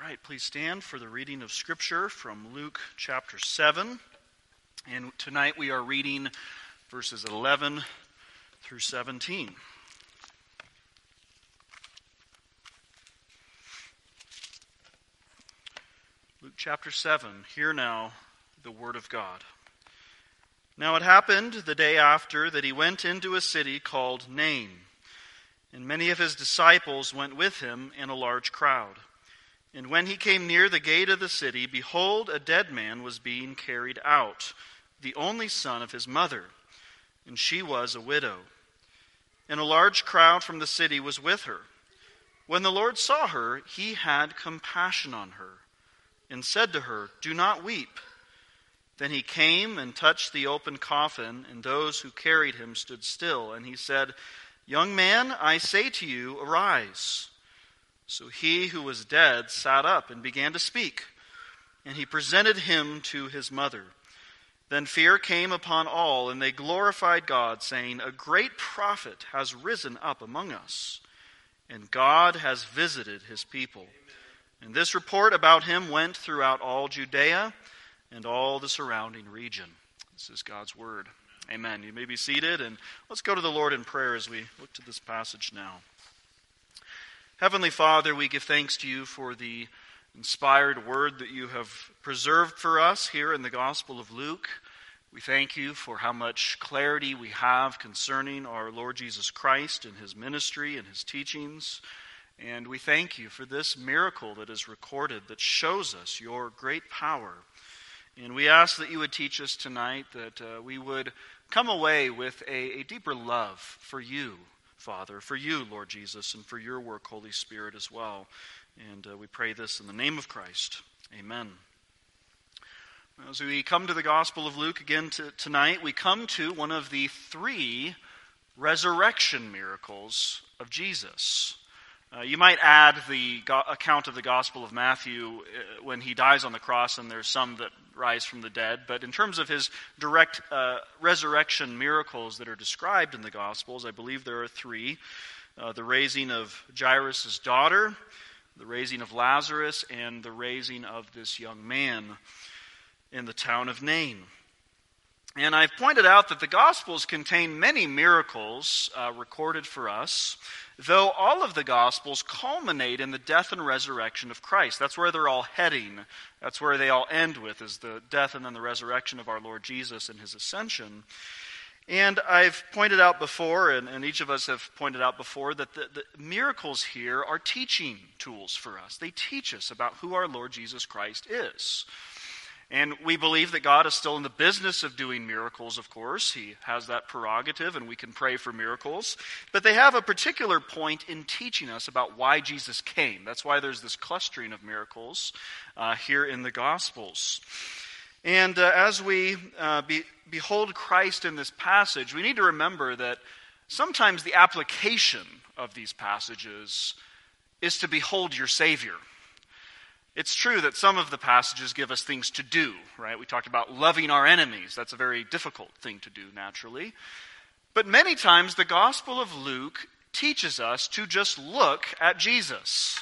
All right, please stand for the reading of Scripture from Luke chapter 7. And tonight we are reading verses 11 through 17. Luke chapter 7, hear now the word of God. Now it happened the day after that he went into a city called Nain, and many of his disciples went with him in a large crowd. And when he came near the gate of the city, behold, a dead man was being carried out, the only son of his mother, and she was a widow. And a large crowd from the city was with her. When the Lord saw her, he had compassion on her, and said to her, "Do not weep." Then he came and touched the open coffin, and those who carried him stood still. And he said, "Young man, I say to you, arise." So he who was dead sat up and began to speak, and he presented him to his mother. Then fear came upon all, and they glorified God, saying, "A great prophet has risen up among us, and God has visited his people." And this report about him went throughout all Judea and all the surrounding region. This is God's word. Amen. You may be seated, and let's go to the Lord in prayer as we look to this passage now. Heavenly Father, we give thanks to you for the inspired word that you have preserved for us here in the Gospel of Luke. We thank you for how much clarity we have concerning our Lord Jesus Christ and his ministry and his teachings. And we thank you for this miracle that is recorded that shows us your great power. And we ask that you would teach us tonight, that we would come away with a deeper love for you, Father, for you, Lord Jesus, and for your work, Holy Spirit, as well. And we pray this in the name of Christ. Amen. As we come to the Gospel of Luke again tonight, we come to one of the three resurrection miracles of Jesus. You might add the account of the Gospel of Matthew when he dies on the cross, and there's some that rise from the dead. But in terms of his direct resurrection miracles that are described in the Gospels, I believe there are three. The raising of Jairus' daughter, the raising of Lazarus, and the raising of this young man in the town of Nain. And I've pointed out that the Gospels contain many miracles recorded for us, though all of the Gospels culminate in the death and resurrection of Christ. That's where they're all heading. That's where they all end with, is the death and then the resurrection of our Lord Jesus and his ascension. And I've pointed out before, and each of us have pointed out before, that the miracles here are teaching tools for us. They teach us about who our Lord Jesus Christ is. And we believe that God is still in the business of doing miracles, of course. He has that prerogative, and we can pray for miracles. But they have a particular point in teaching us about why Jesus came. That's why there's this clustering of miracles here in the Gospels. And as we behold Christ in this passage, we need to remember that sometimes the application of these passages is to behold your Savior. It's true that some of the passages give us things to do, right? We talked about loving our enemies. That's a very difficult thing to do, naturally. But many times the Gospel of Luke teaches us to just look at Jesus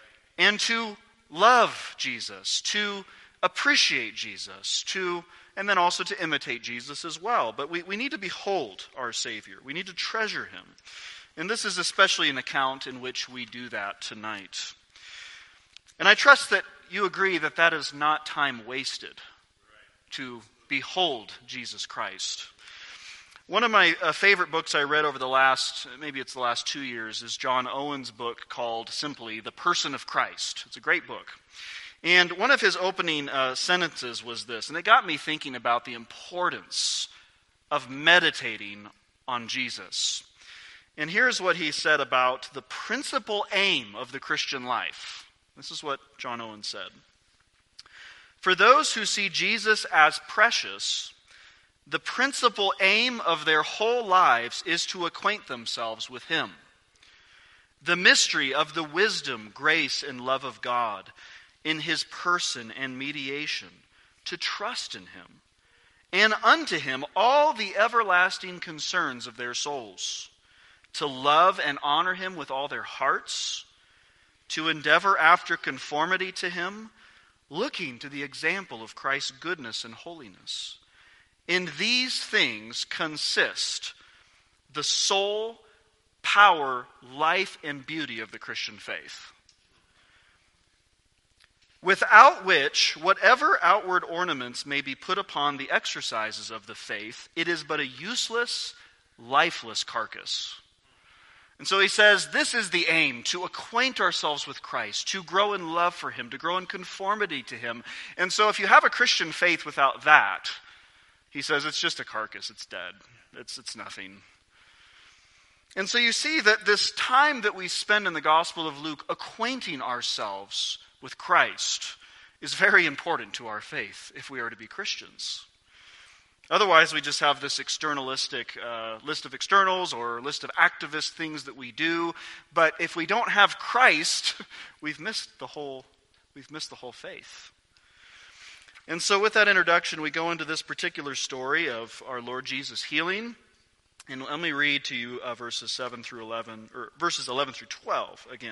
and to love Jesus, to appreciate Jesus, and then also to imitate Jesus as well. But we need to behold our Savior. We need to treasure him. And this is especially an account in which we do that tonight. And I trust that you agree that that is not time wasted to behold Jesus Christ. One of my favorite books I read over the last 2 years, is John Owen's book called simply The Person of Christ. It's a great book. And one of his opening sentences was this, and it got me thinking about the importance of meditating on Jesus. And here's what he said about the principal aim of the Christian life. This is what John Owen said. For those who see Jesus as precious, the principal aim of their whole lives is to acquaint themselves with him. The mystery of the wisdom, grace, and love of God in his person and mediation, to trust in him, and unto him all the everlasting concerns of their souls, to love and honor him with all their hearts, to endeavor after conformity to him, looking to the example of Christ's goodness and holiness. In these things consist the soul, power, life, and beauty of the Christian faith, without which, whatever outward ornaments may be put upon the exercises of the faith, it is but a useless, lifeless carcass. And so he says, this is the aim, to acquaint ourselves with Christ, to grow in love for him, to grow in conformity to him. And so if you have a Christian faith without that, he says it's just a carcass, it's dead, it's nothing. And so you see that this time that we spend in the Gospel of Luke acquainting ourselves with Christ is very important to our faith if we are to be Christians. Otherwise, we just have this externalistic list of externals or list of activist things that we do. But if we don't have Christ, we've missed the whole faith. And so with that introduction, we go into this particular story of our Lord Jesus healing. And let me read to you verses 11 through 12 again.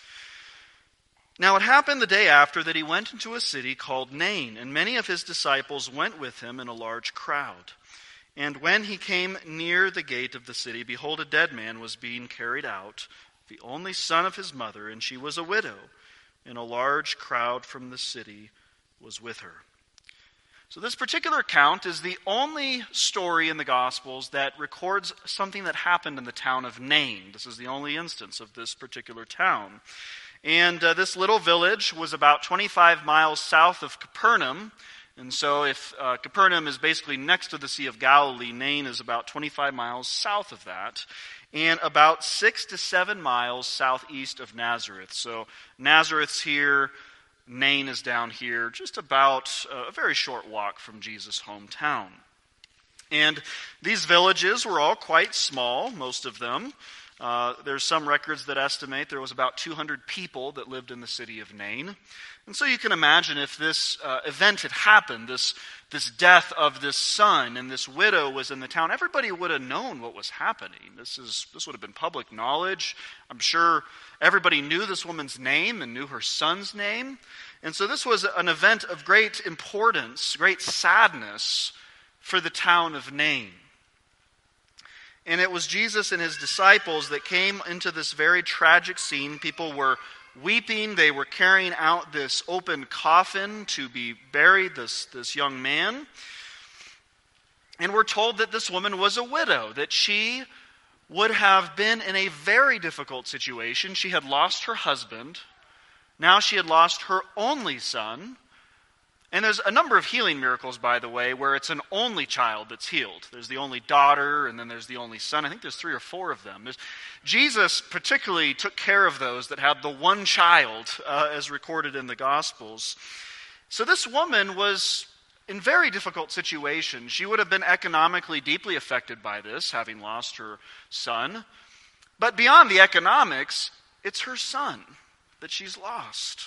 Now it happened the day after that he went into a city called Nain, and many of his disciples went with him in a large crowd. And when he came near the gate of the city, behold, a dead man was being carried out, the only son of his mother, and she was a widow, and a large crowd from the city was with her. So this particular account is the only story in the Gospels that records something that happened in the town of Nain. This is the only instance of this particular town. And this little village was about 25 miles south of Capernaum. And so if Capernaum is basically next to the Sea of Galilee, Nain is about 25 miles south of that, and about 6 to 7 miles southeast of Nazareth. So Nazareth's here, Nain is down here, just about a very short walk from Jesus' hometown. And these villages were all quite small, most of them. There's some records that estimate there was about 200 people that lived in the city of Nain. And so you can imagine if this event had happened, this death of this son and this widow was in the town, everybody would have known what was happening. This would have been public knowledge. I'm sure everybody knew this woman's name and knew her son's name. And so this was an event of great importance, great sadness for the town of Nain. And it was Jesus and his disciples that came into this very tragic scene. People were weeping. They were carrying out this open coffin to be buried, this young man. And we're told that this woman was a widow, that she would have been in a very difficult situation. She had lost her husband. Now she had lost her only son. And there's a number of healing miracles, by the way, where it's an only child that's healed. There's the only daughter, and then there's the only son. I think there's 3 or 4 of them. Jesus particularly took care of those that had the one child, as recorded in the Gospels. So this woman was in very difficult situation. She would have been economically deeply affected by this, having lost her son. But beyond the economics, it's her son that she's lost.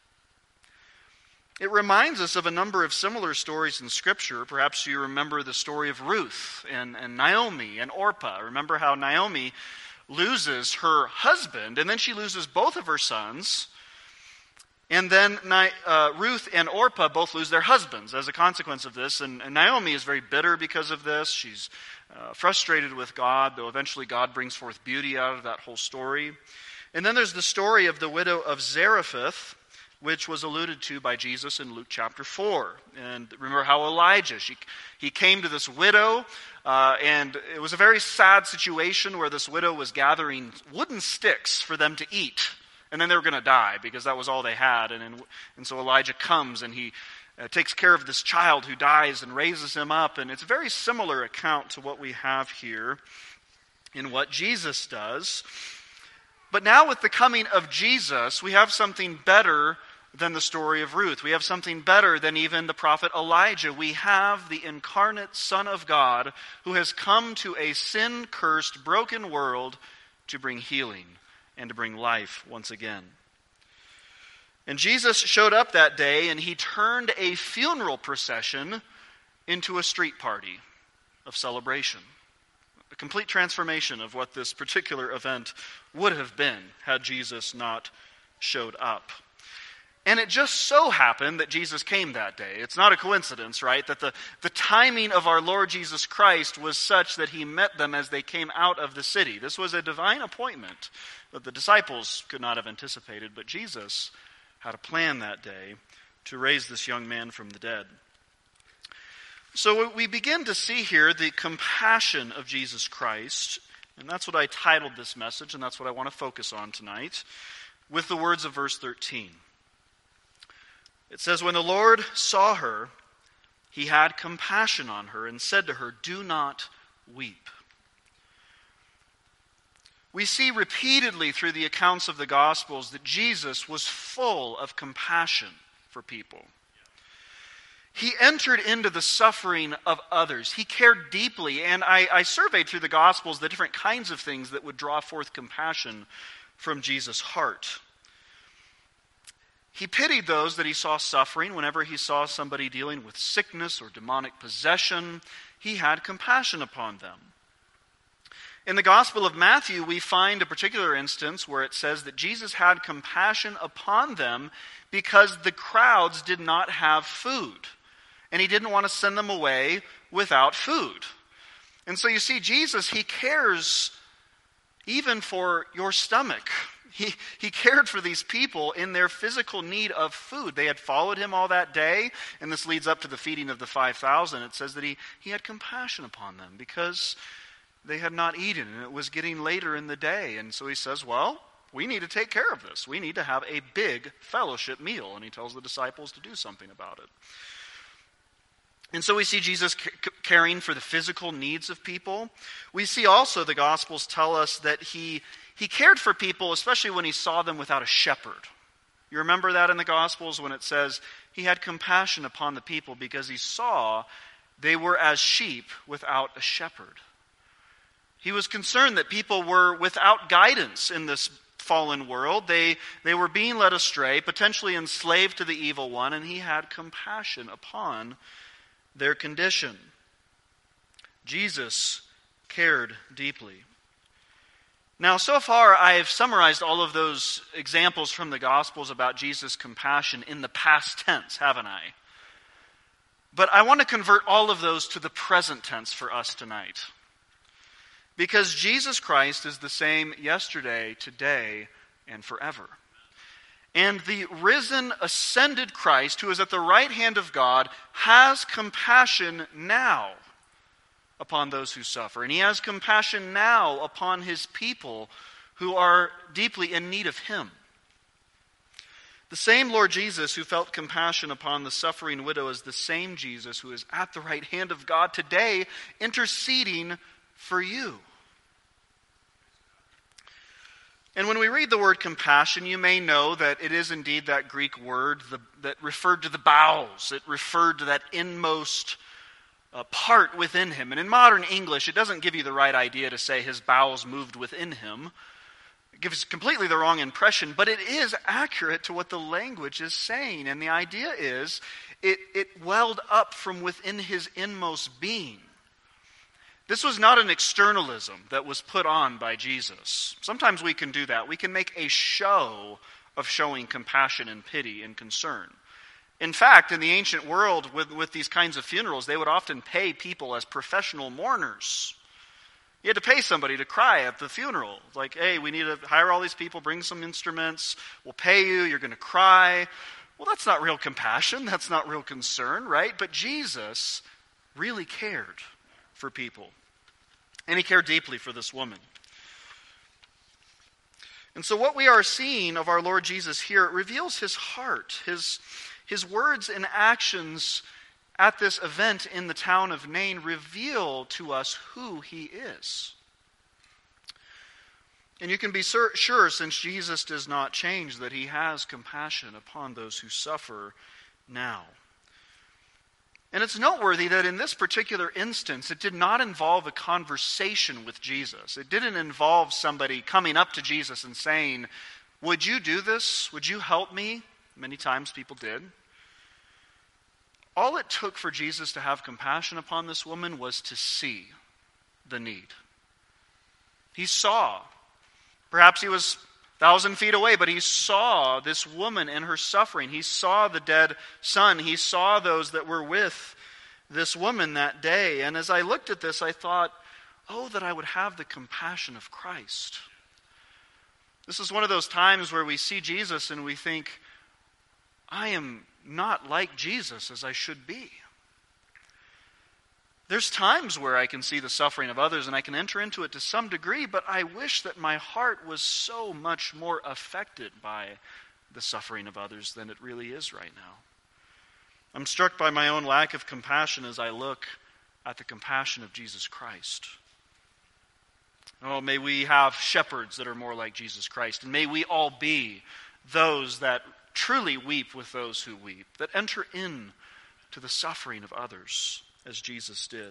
It reminds us of a number of similar stories in Scripture. Perhaps you remember the story of Ruth and Naomi and Orpah. Remember how Naomi loses her husband, and then she loses both of her sons. And then Ruth and Orpah both lose their husbands as a consequence of this. And Naomi is very bitter because of this. She's frustrated with God, though eventually God brings forth beauty out of that whole story. And then there's the story of the widow of Zarephath, which was alluded to by Jesus in Luke chapter 4. And remember how Elijah, he came to this widow, and it was a very sad situation where this widow was gathering wooden sticks for them to eat. And then they were going to die because that was all they had. And so Elijah comes and he takes care of this child who dies and raises him up. And it's a very similar account to what we have here in what Jesus does. But now with the coming of Jesus, we have something better than the story of Ruth. We have something better than even the prophet Elijah. We have the incarnate Son of God who has come to a sin-cursed, broken world to bring healing and to bring life once again. And Jesus showed up that day and he turned a funeral procession into a street party of celebration. A complete transformation of what this particular event would have been had Jesus not showed up. And it just so happened that Jesus came that day. It's not a coincidence, right? That the timing of our Lord Jesus Christ was such that he met them as they came out of the city. This was a divine appointment that the disciples could not have anticipated, but Jesus had a plan that day to raise this young man from the dead. So we begin to see here the compassion of Jesus Christ, and that's what I titled this message, and that's what I want to focus on tonight, with the words of verse 13. It says, "When the Lord saw her, he had compassion on her and said to her, 'Do not weep.'" We see repeatedly through the accounts of the Gospels that Jesus was full of compassion for people. He entered into the suffering of others. He cared deeply, and I surveyed through the Gospels the different kinds of things that would draw forth compassion from Jesus' heart. He pitied those that he saw suffering. Whenever he saw somebody dealing with sickness or demonic possession, he had compassion upon them. In the Gospel of Matthew, we find a particular instance where it says that Jesus had compassion upon them because the crowds did not have food, and he didn't want to send them away without food. And so you see, Jesus, he cares even for your stomach. He cared for these people in their physical need of food. They had followed him all that day, and this leads up to the feeding of the 5,000. It says that he had compassion upon them because they had not eaten, and it was getting later in the day. And so he says, well, we need to take care of this. We need to have a big fellowship meal. And he tells the disciples to do something about it. And so we see Jesus caring for the physical needs of people. We see also the Gospels tell us that he cared for people, especially when he saw them without a shepherd. You remember that in the Gospels when it says he had compassion upon the people because he saw they were as sheep without a shepherd. He was concerned that people were without guidance in this fallen world. They were being led astray, potentially enslaved to the evil one, and he had compassion upon their condition. Jesus cared deeply. Now, so far, I've summarized all of those examples from the Gospels about Jesus' compassion in the past tense, haven't I? But I want to convert all of those to the present tense for us tonight. Because Jesus Christ is the same yesterday, today, and forever. And the risen, ascended Christ, who is at the right hand of God, has compassion now upon those who suffer. And he has compassion now upon his people who are deeply in need of him. The same Lord Jesus who felt compassion upon the suffering widow is the same Jesus who is at the right hand of God today, interceding for you. And when we read the word compassion, you may know that it is indeed that Greek word that referred to the bowels. It referred to that inmost part within him. And in modern English, it doesn't give you the right idea to say his bowels moved within him. It gives completely the wrong impression, but it is accurate to what the language is saying. And the idea is, it welled up from within his inmost being. This was not an externalism that was put on by Jesus. Sometimes we can do that. We can make a show of showing compassion and pity and concern. In fact, in the ancient world, with these kinds of funerals, they would often pay people as professional mourners. You had to pay somebody to cry at the funeral. Like, hey, we need to hire all these people, bring some instruments, we'll pay you, you're going to cry. Well, that's not real compassion, that's not real concern, right? But Jesus really cared for people. And he cared deeply for this woman. And so what we are seeing of our Lord Jesus here, it reveals his heart, his words and actions at this event in the town of Nain reveal to us who he is. And you can be sure, since Jesus does not change, that he has compassion upon those who suffer now. And it's noteworthy that in this particular instance, it did not involve a conversation with Jesus. It didn't involve somebody coming up to Jesus and saying, would you do this? Would you help me? Many times people did. All it took for Jesus to have compassion upon this woman was to see the need. He saw. Perhaps he was 1,000 feet away, but he saw this woman and her suffering. He saw the dead son. He saw those that were with this woman that day. And as I looked at this, I thought, oh, that I would have the compassion of Christ. This is one of those times where we see Jesus and we think, I am not like Jesus as I should be. There's times where I can see the suffering of others and I can enter into it to some degree, but I wish that my heart was so much more affected by the suffering of others than it really is right now. I'm struck by my own lack of compassion as I look at the compassion of Jesus Christ. Oh, may we have shepherds that are more like Jesus Christ, and may we all be those that truly weep with those who weep, that enter in to the suffering of others, as Jesus did.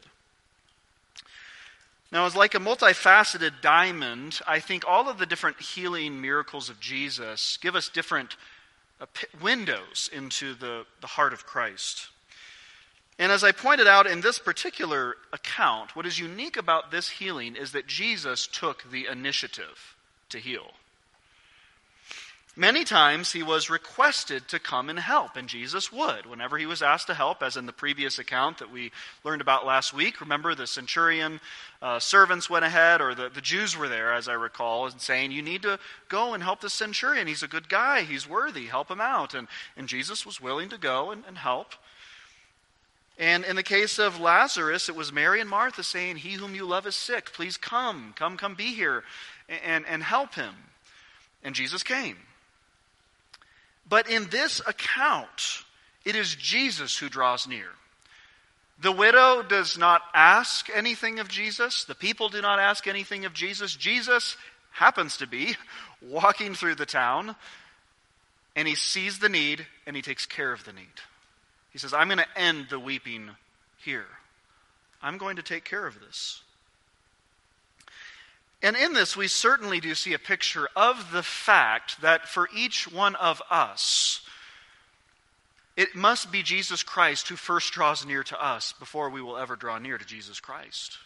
Now, as like a multifaceted diamond, I think all of the different healing miracles of Jesus give us different windows into the heart of Christ. And as I pointed out in this particular account, what is unique about this healing is that Jesus took the initiative to heal. Many times he was requested to come and help, and Jesus would. Whenever he was asked to help, as in the previous account that we learned about last week, remember the centurion servants went ahead, or the Jews were there, as I recall, and saying, you need to go and help the centurion. He's a good guy. He's worthy. Help him out. And Jesus was willing to go and help. And in the case of Lazarus, it was Mary and Martha saying, he whom you love is sick. Please come be here and help him. And Jesus came. But in this account, it is Jesus who draws near. The widow does not ask anything of Jesus. The people do not ask anything of Jesus. Jesus happens to be walking through the town, and he sees the need, and he takes care of the need. He says, I'm going to end the weeping here. I'm going to take care of this. And in this, we certainly do see a picture of the fact that for each one of us, it must be Jesus Christ who first draws near to us before we will ever draw near to Jesus Christ.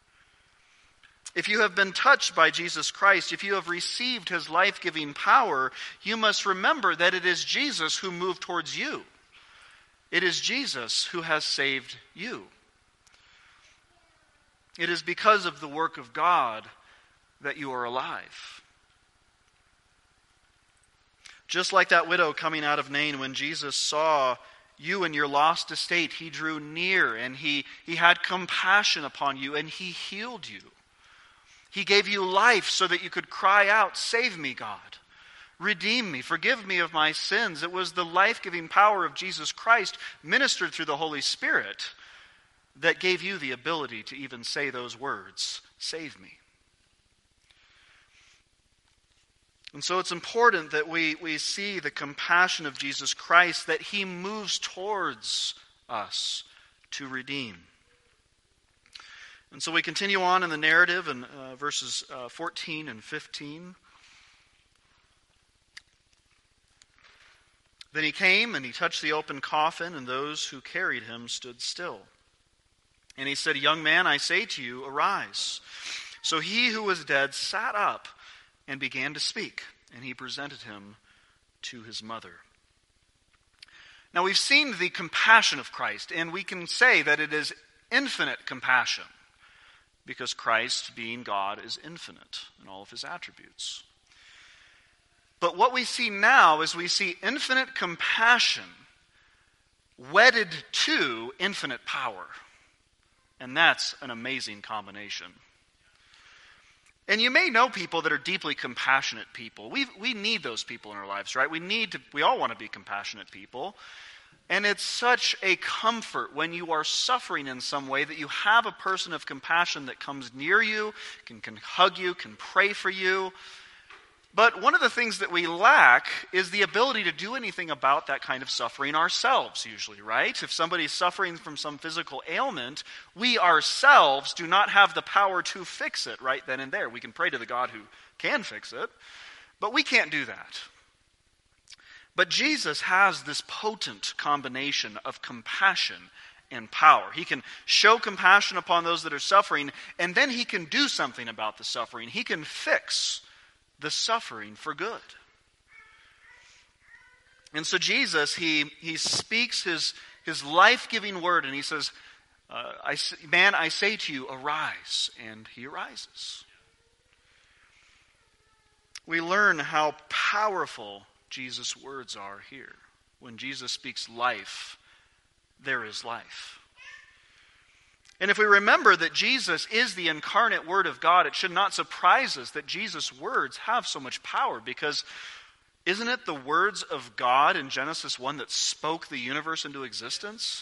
If you have been touched by Jesus Christ, if you have received his life-giving power, you must remember that it is Jesus who moved towards you. It is Jesus who has saved you. It is because of the work of God that you are alive. Just like that widow coming out of Nain, when Jesus saw you in your lost estate, he drew near and he had compassion upon you and he healed you. He gave you life so that you could cry out, save me, God. Redeem me, forgive me of my sins. It was the life-giving power of Jesus Christ ministered through the Holy Spirit that gave you the ability to even say those words, save me. And so it's important that we see the compassion of Jesus Christ, that he moves towards us to redeem. And so we continue on in the narrative in verses 14 and 15. Then he came and he touched the open coffin, and those who carried him stood still. And he said, young man, I say to you, arise. So he who was dead sat up and began to speak, and he presented him to his mother. Now we've seen the compassion of Christ, and we can say that it is infinite compassion, because Christ, being God, is infinite in all of his attributes. But what we see now is we see infinite compassion wedded to infinite power. And that's an amazing combination. And you may know people that are deeply compassionate people. We need those people in our lives, right? We all want to be compassionate people. And it's such a comfort when you are suffering in some way that you have a person of compassion that comes near you, can hug you, can pray for you. But one of the things that we lack is the ability to do anything about that kind of suffering ourselves, usually, right? If somebody's suffering from some physical ailment, we ourselves do not have the power to fix it right then and there. We can pray to the God who can fix it, but we can't do that. But Jesus has this potent combination of compassion and power. He can show compassion upon those that are suffering, and then he can do something about the suffering. He can fix the suffering for good. And so Jesus, he speaks his life-giving word, and he says, I say to you, arise. And he arises. We learn how powerful Jesus' words are here. When Jesus speaks life, there is life. And if we remember that Jesus is the incarnate Word of God, it should not surprise us that Jesus' words have so much power, because isn't it the words of God in Genesis 1 that spoke the universe into existence?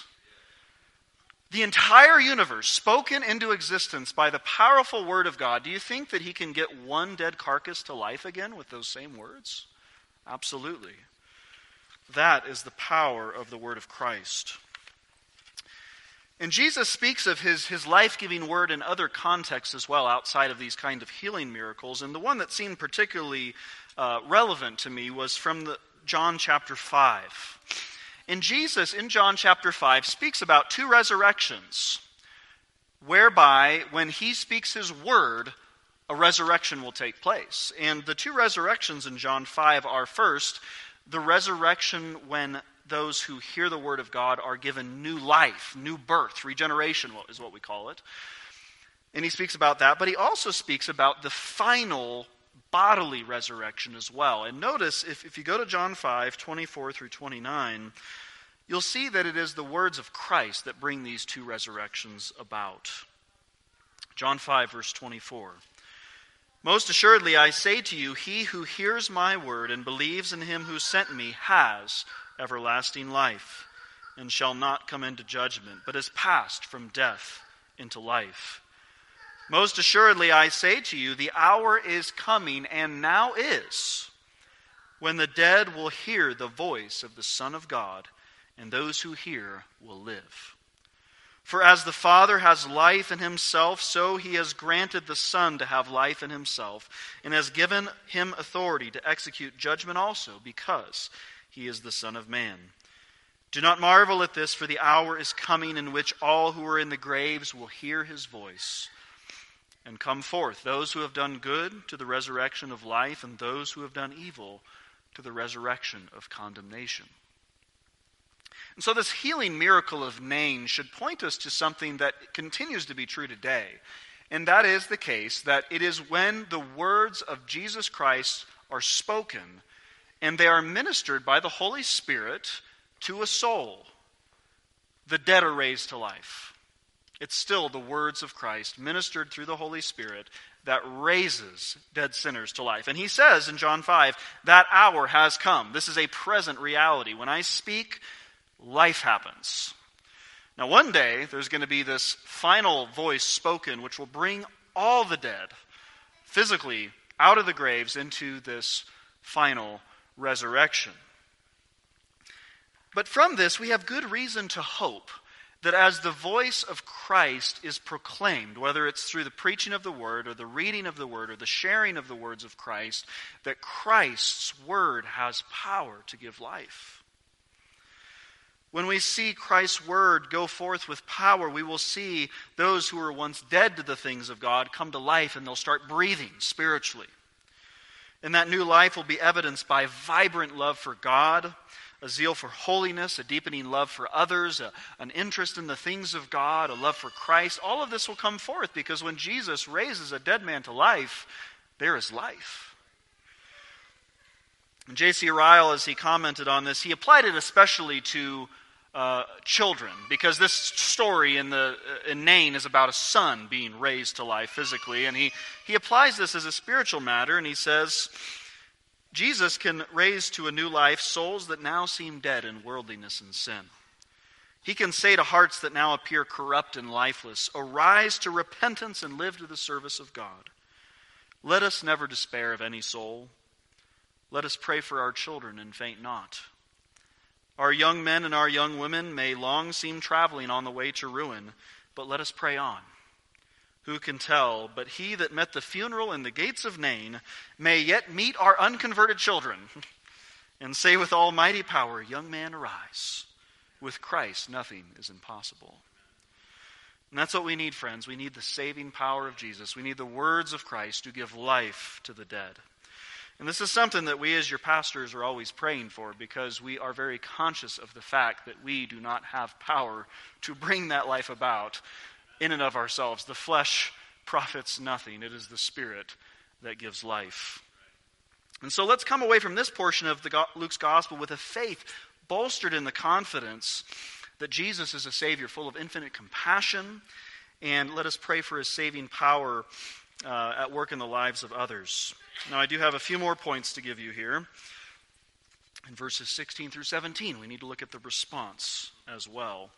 The entire universe spoken into existence by the powerful Word of God. Do you think that he can get one dead carcass to life again with those same words? Absolutely. That is the power of the Word of Christ. And Jesus speaks of his life-giving word in other contexts as well, outside of these kind of healing miracles. And the one that seemed particularly relevant to me was from John chapter 5. And Jesus, in John chapter 5, speaks about two resurrections, whereby when he speaks his word, a resurrection will take place. And the two resurrections in John 5 are, first, the resurrection when those who hear the word of God are given new life, new birth, regeneration is what we call it. And he speaks about that, but he also speaks about the final bodily resurrection as well. And notice, if you go to John 5, 24 through 29, you'll see that it is the words of Christ that bring these two resurrections about. John 5, verse 24. Most assuredly, I say to you, he who hears my word and believes in him who sent me has everlasting life, and shall not come into judgment, but is passed from death into life. Most assuredly, I say to you, the hour is coming, and now is, when the dead will hear the voice of the Son of God, and those who hear will live. For as the Father has life in himself, so he has granted the Son to have life in himself, and has given him authority to execute judgment also, because he is the Son of Man. Do not marvel at this, for the hour is coming in which all who are in the graves will hear his voice and come forth, those who have done good to the resurrection of life, and those who have done evil to the resurrection of condemnation. And so this healing miracle of Nain should point us to something that continues to be true today. And that is the case that it is when the words of Jesus Christ are spoken and they are ministered by the Holy Spirit to a soul, the dead are raised to life. It's still the words of Christ ministered through the Holy Spirit that raises dead sinners to life. And he says in John 5, that hour has come. This is a present reality. When I speak, life happens. Now one day, there's going to be this final voice spoken which will bring all the dead physically out of the graves into this final resurrection. But from this, we have good reason to hope that as the voice of Christ is proclaimed, whether it's through the preaching of the word or the reading of the word or the sharing of the words of Christ, that Christ's word has power to give life. When we see Christ's word go forth with power, we will see those who were once dead to the things of God come to life, and they'll start breathing spiritually. And that new life will be evidenced by vibrant love for God, a zeal for holiness, a deepening love for others, an interest in the things of God, a love for Christ. All of this will come forth because when Jesus raises a dead man to life, there is life. And J.C. Ryle, as he commented on this, he applied it especially to children, because this story in Nain is about a son being raised to life physically, and he applies this as a spiritual matter, and he says, Jesus can raise to a new life souls that now seem dead in worldliness and sin. He can say to hearts that now appear corrupt and lifeless, arise to repentance and live to the service of God. Let us never despair of any soul. Let us pray for our children and faint not. Our young men and our young women may long seem traveling on the way to ruin, but let us pray on. Who can tell, but he that met the funeral in the gates of Nain may yet meet our unconverted children and say with almighty power, young man, arise. With Christ, nothing is impossible. And that's what we need, friends. We need the saving power of Jesus. We need the words of Christ to give life to the dead. And this is something that we as your pastors are always praying for, because we are very conscious of the fact that we do not have power to bring that life about in and of ourselves. The flesh profits nothing. It is the Spirit that gives life. And so let's come away from this portion of Luke's gospel with a faith bolstered in the confidence that Jesus is a Savior full of infinite compassion, and let us pray for his saving power at work in the lives of others. Now, I do have a few more points to give you here. In verses 16 through 17, we need to look at the response as well.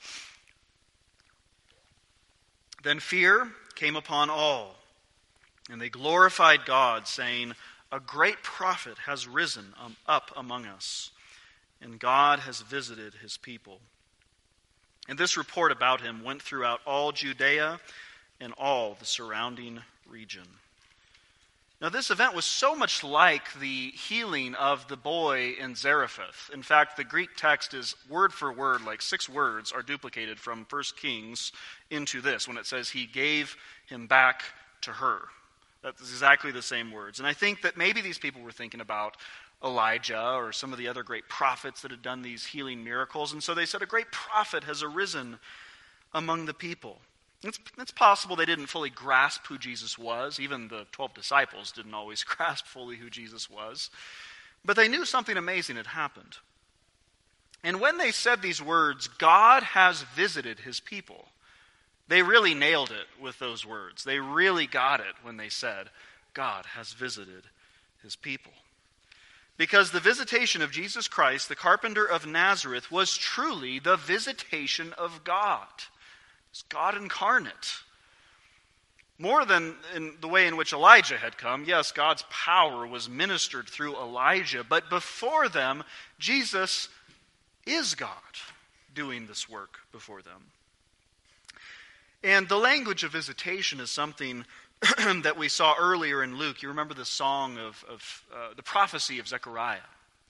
Then fear came upon all, and they glorified God, saying, "A great prophet has risen up among us, and God has visited his people." And this report about him went throughout all Judea and all the surrounding region. Now, this event was so much like the healing of the boy in Zarephath. In fact, the Greek text is word for word, like 6 words are duplicated from 1 Kings into this, when it says he gave him back to her. That's exactly the same words. And I think that maybe these people were thinking about Elijah or some of the other great prophets that had done these healing miracles. And so they said, a great prophet has arisen among the people. It's possible they didn't fully grasp who Jesus was. Even the 12 disciples didn't always grasp fully who Jesus was. But they knew something amazing had happened. And when they said these words, God has visited his people, they really nailed it with those words. They really got it when they said, God has visited his people. Because the visitation of Jesus Christ, the carpenter of Nazareth, was truly the visitation of God. It's God incarnate. More than in the way in which Elijah had come. Yes, God's power was ministered through Elijah, but before them, Jesus is God doing this work before them. And the language of visitation is something that we saw earlier in Luke. You remember the song of the prophecy of Zechariah.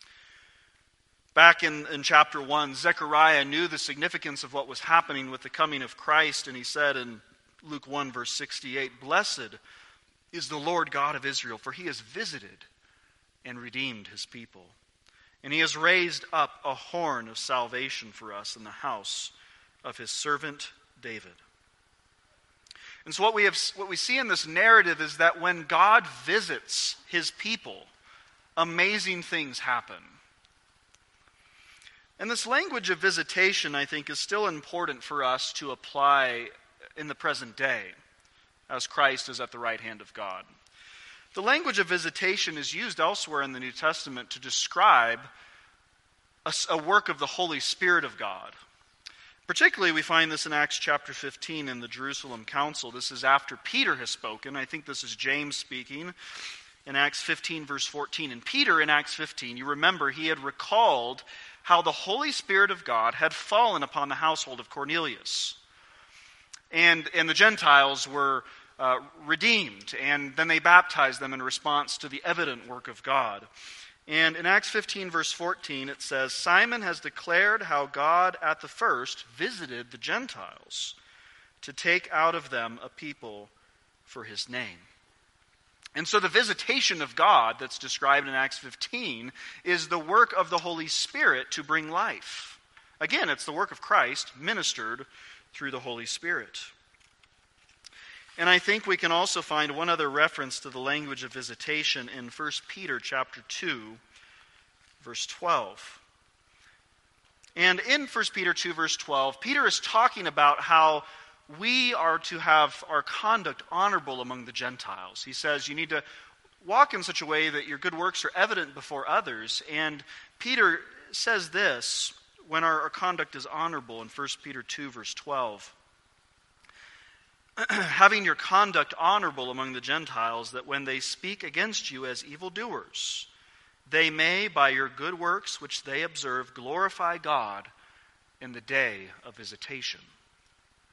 Back in chapter 1, Zechariah knew the significance of what was happening with the coming of Christ, and he said in Luke 1, verse 68, "Blessed is the Lord God of Israel, for he has visited and redeemed his people. And he has raised up a horn of salvation for us in the house of his servant David." And so what we see in this narrative is that when God visits his people, amazing things happen. And this language of visitation, I think, is still important for us to apply in the present day, as Christ is at the right hand of God. The language of visitation is used elsewhere in the New Testament to describe a work of the Holy Spirit of God. Particularly, we find this in Acts chapter 15 in the Jerusalem Council. This is after Peter has spoken. I think this is James speaking in Acts 15, verse 14. And Peter, in Acts 15, you remember, he had recalled how the Holy Spirit of God had fallen upon the household of Cornelius. And the Gentiles were redeemed, and then they baptized them in response to the evident work of God. And in Acts 15, verse 14, it says, "Simon has declared how God at the first visited the Gentiles to take out of them a people for his name." And so the visitation of God that's described in Acts 15 is the work of the Holy Spirit to bring life. Again, it's the work of Christ ministered through the Holy Spirit. And I think we can also find one other reference to the language of visitation in 1 Peter chapter 2, verse 12. And in 1 Peter 2, verse 12, Peter is talking about how we are to have our conduct honorable among the Gentiles. He says you need to walk in such a way that your good works are evident before others. And Peter says this when our conduct is honorable in 1 Peter 2, verse 12. "Having your conduct honorable among the Gentiles, that when they speak against you as evildoers, they may, by your good works which they observe, glorify God in the day of visitation."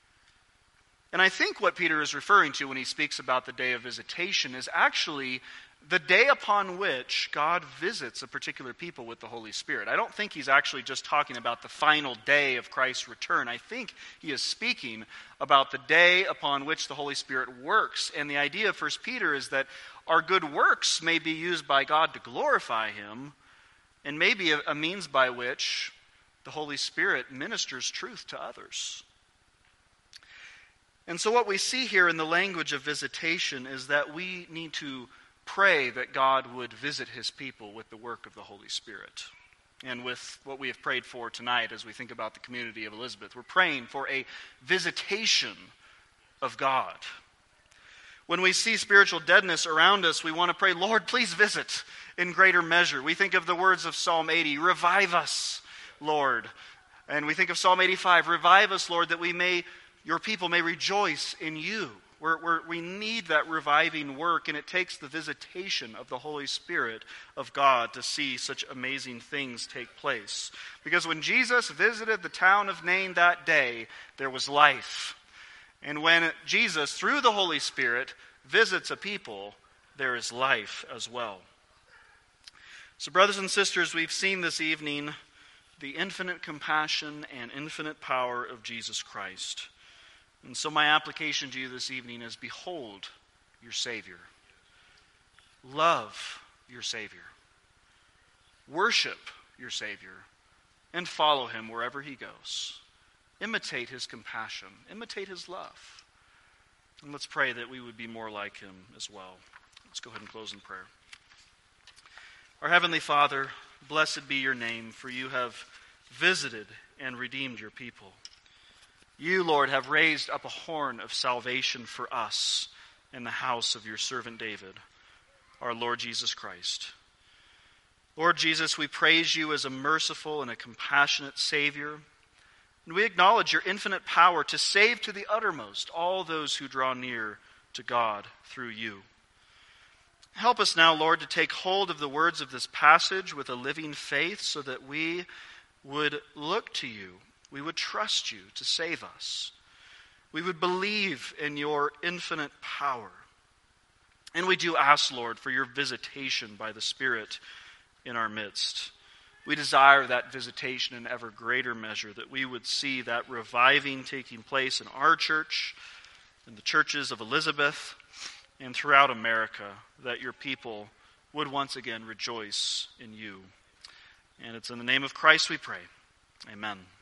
And I think what Peter is referring to when he speaks about the day of visitation is actually the day upon which God visits a particular people with the Holy Spirit. I don't think he's actually just talking about the final day of Christ's return. I think he is speaking about the day upon which the Holy Spirit works. And the idea of 1 Peter is that our good works may be used by God to glorify him, and may be a means by which the Holy Spirit ministers truth to others. And so what we see here in the language of visitation is that we need to pray that God would visit his people with the work of the Holy Spirit. And with what we have prayed for tonight as we think about the community of Elizabeth, we're praying for a visitation of God. When we see spiritual deadness around us, we want to pray, Lord, please visit in greater measure. We think of the words of Psalm 80, revive us, Lord. And we think of Psalm 85, revive us, Lord, that your people may rejoice in you. We need that reviving work, and it takes the visitation of the Holy Spirit of God to see such amazing things take place. Because when Jesus visited the town of Nain that day, there was life. And when Jesus, through the Holy Spirit, visits a people, there is life as well. So, brothers and sisters, we've seen this evening the infinite compassion and infinite power of Jesus Christ. And so my application to you this evening is, behold your Savior. Love your Savior. Worship your Savior. And follow him wherever he goes. Imitate his compassion. Imitate his love. And let's pray that we would be more like him as well. Let's go ahead and close in prayer. Our Heavenly Father, blessed be your name, for you have visited and redeemed your people. You, Lord, have raised up a horn of salvation for us in the house of your servant David, our Lord Jesus Christ. Lord Jesus, we praise you as a merciful and a compassionate Savior, and we acknowledge your infinite power to save to the uttermost all those who draw near to God through you. Help us now, Lord, to take hold of the words of this passage with a living faith so that we would look to you. We would trust you to save us. We would believe in your infinite power. And we do ask, Lord, for your visitation by the Spirit in our midst. We desire that visitation in ever greater measure, that we would see that reviving taking place in our church, in the churches of Elizabeth, and throughout America, that your people would once again rejoice in you. And it's in the name of Christ we pray. Amen.